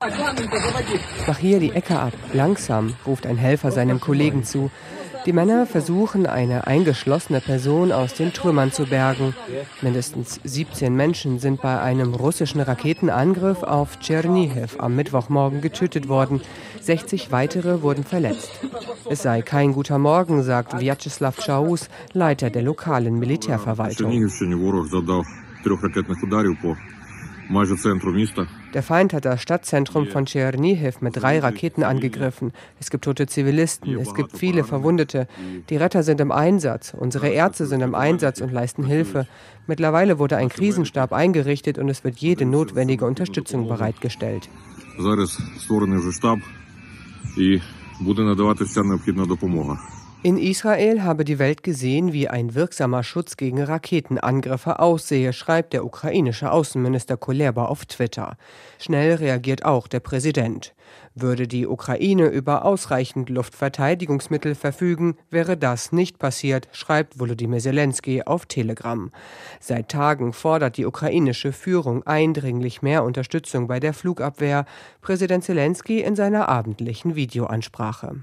Mach hier die Ecke ab, langsam, ruft ein Helfer seinem Kollegen zu. Die Männer versuchen, eine eingeschlossene Person aus den Trümmern zu bergen. Mindestens 17 Menschen sind bei einem russischen Raketenangriff auf Tschernihiv am Mittwochmorgen getötet worden. 60 weitere wurden verletzt. Es sei kein guter Morgen, sagt Vyacheslav Chaus, Leiter der lokalen Militärverwaltung. Der Feind hat das Stadtzentrum von Tschernihiv mit 3 Raketen angegriffen. Es gibt tote Zivilisten, es gibt viele Verwundete. Die Retter sind im Einsatz, unsere Ärzte sind im Einsatz und leisten Hilfe. Mittlerweile wurde ein Krisenstab eingerichtet und es wird jede notwendige Unterstützung bereitgestellt. In Israel habe die Welt gesehen, wie ein wirksamer Schutz gegen Raketenangriffe aussehe, schreibt der ukrainische Außenminister Kuleba auf Twitter. Schnell reagiert auch der Präsident. Würde die Ukraine über ausreichend Luftverteidigungsmittel verfügen, wäre das nicht passiert, schreibt Volodymyr Zelensky auf Telegram. Seit Tagen fordert die ukrainische Führung eindringlich mehr Unterstützung bei der Flugabwehr. Präsident Zelensky in seiner abendlichen Videoansprache.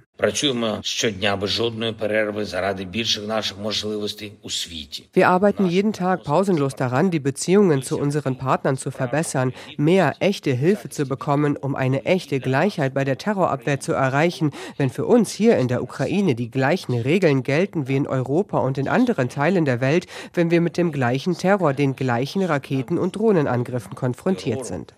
Wir arbeiten jeden Tag pausenlos daran, die Beziehungen zu unseren Partnern zu verbessern, mehr echte Hilfe zu bekommen, um eine echte Gleichheit bei der Terrorabwehr zu erreichen. Wenn für uns hier in der Ukraine die gleichen Regeln gelten wie in Europa und in anderen Teilen der Welt, wenn wir mit dem gleichen Terror, den gleichen Raketen- und Drohnenangriffen konfrontiert sind.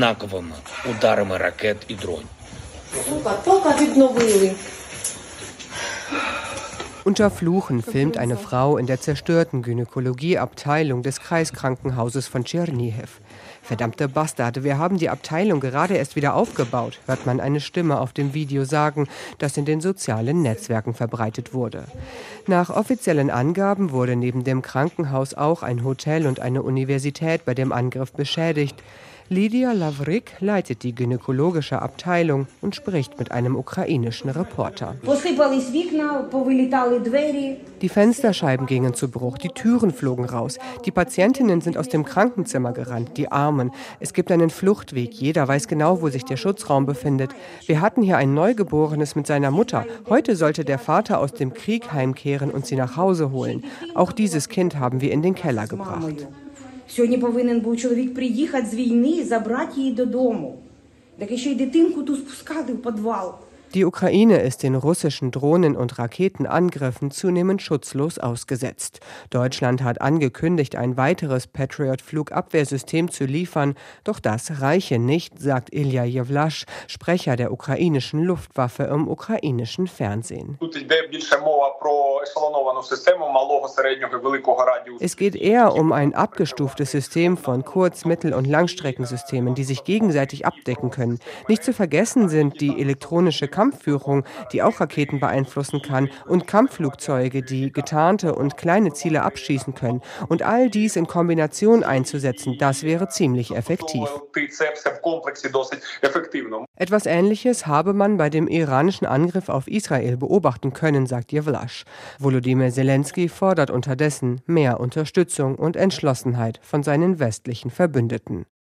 Unter Fluchen filmt eine Frau in der zerstörten Gynäkologieabteilung des Kreiskrankenhauses von Tschernihiv. Verdammte Bastarde, wir haben die Abteilung gerade erst wieder aufgebaut, hört man eine Stimme auf dem Video sagen, das in den sozialen Netzwerken verbreitet wurde. Nach offiziellen Angaben wurde neben dem Krankenhaus auch ein Hotel und eine Universität bei dem Angriff beschädigt. Lydia Lavrik leitet die gynäkologische Abteilung und spricht mit einem ukrainischen Reporter. Die Fensterscheiben gingen zu Bruch, die Türen flogen raus. Die Patientinnen sind aus dem Krankenzimmer gerannt, die Armen. Es gibt einen Fluchtweg, jeder weiß genau, wo sich der Schutzraum befindet. Wir hatten hier ein Neugeborenes mit seiner Mutter. Heute sollte der Vater aus dem Krieg heimkehren und sie nach Hause holen. Auch dieses Kind haben wir in den Keller gebracht. Сьогодні повинен був чоловік приїхати з війни і забрати її додому. Так ще й дитинку ту спускати в підвал. Die Ukraine ist den russischen Drohnen- und Raketenangriffen zunehmend schutzlos ausgesetzt. Deutschland hat angekündigt, ein weiteres Patriot-Flugabwehrsystem zu liefern. Doch das reiche nicht, sagt Ilja Jewlasch, Sprecher der ukrainischen Luftwaffe im ukrainischen Fernsehen. Es geht eher um ein abgestuftes System von Kurz-, Mittel- und Langstreckensystemen, die sich gegenseitig abdecken können. Nicht zu vergessen sind die elektronische Kampfführung, die auch Raketen beeinflussen kann, und Kampfflugzeuge, die getarnte und kleine Ziele abschießen können. Und all dies in Kombination einzusetzen, das wäre ziemlich effektiv. Etwas Ähnliches habe man bei dem iranischen Angriff auf Israel beobachten können, sagt Jewlasch. Volodymyr Zelensky fordert unterdessen mehr Unterstützung und Entschlossenheit von seinen westlichen Verbündeten.